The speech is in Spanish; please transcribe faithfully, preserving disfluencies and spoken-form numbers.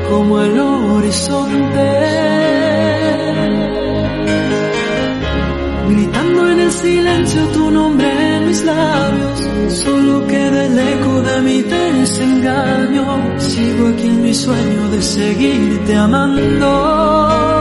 como el horizonte, gritando en el silencio tu nombre en mis labios. Solo queda el eco de mi desengaño. Sigo aquí en mi sueño de seguirte amando.